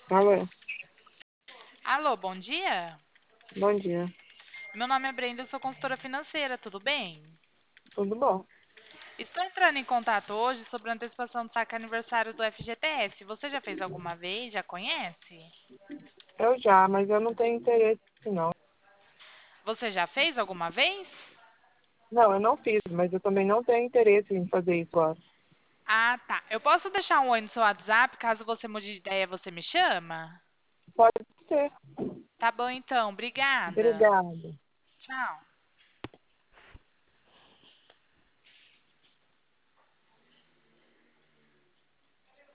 Alô, Alô, bom dia. bom dia. Meu nome é Brenda, eu sou consultora financeira, tudo bem? Tudo bom? Estou entrando em contato hoje sobre a antecipação do saque aniversário do FGTS. Você já fez alguma vez? Já conhece? Eu já, mas eu não tenho interesse, não. Você já fez alguma vez? Não, eu não fiz, mas eu também não tenho interesse em fazer isso agora. Ah, tá. Eu posso deixar um oi no seu WhatsApp, caso você mude de ideia, você me chama? Pode ser. Tá bom então, obrigada. Obrigada. Tchau.